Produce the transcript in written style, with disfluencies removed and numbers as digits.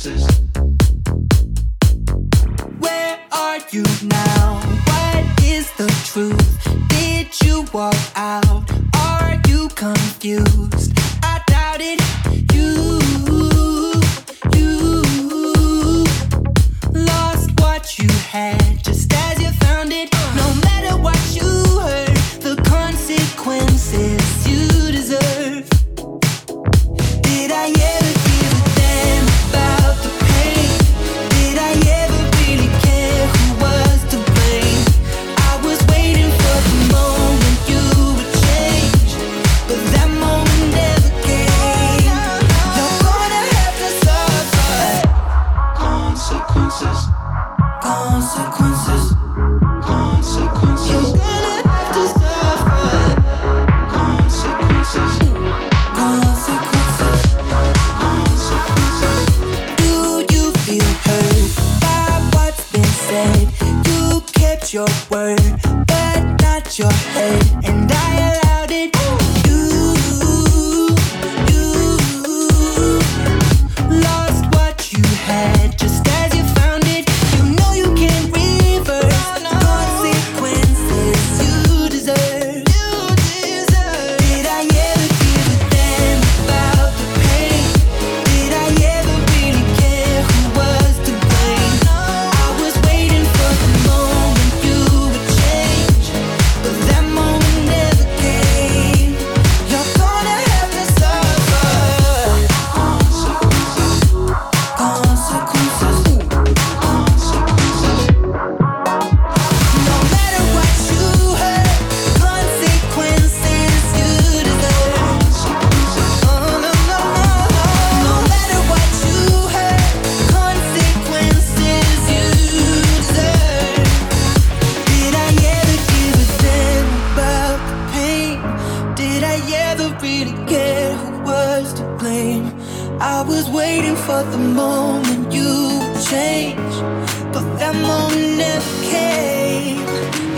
Where are you now? What is the truth? Did you walk out? Are you confused? I doubt it. You lost what you had just as you found it. No matter what you heard, the consequences you deserve. Did I ever give a damn about the pain? Did I ever really care who was to blame? I was waiting for the moment you would change, but that moment never came. You're gonna have to suffer consequences. Consequences. Consequences. You're gonna have to suffer consequences. Consequences. Do you feel hurt by what's been said? You kept your word, but not your head, and I allowed it. You lost what you had just as you found it. You know you can't reverse the consequences you deserve. Did I ever give a damn about the pain? Did I ever really care who was to blame? I was waiting for the moment you would change, but that moment never came. You're gonna have to suffer consequences. No matter what you heard, consequences you deserve. Oh no no no. No matter what you heard, consequences you deserve. Did I ever give a damn about the pain? Did I ever really care who was to blame? I was waiting for the moment you would change, but that moment never came.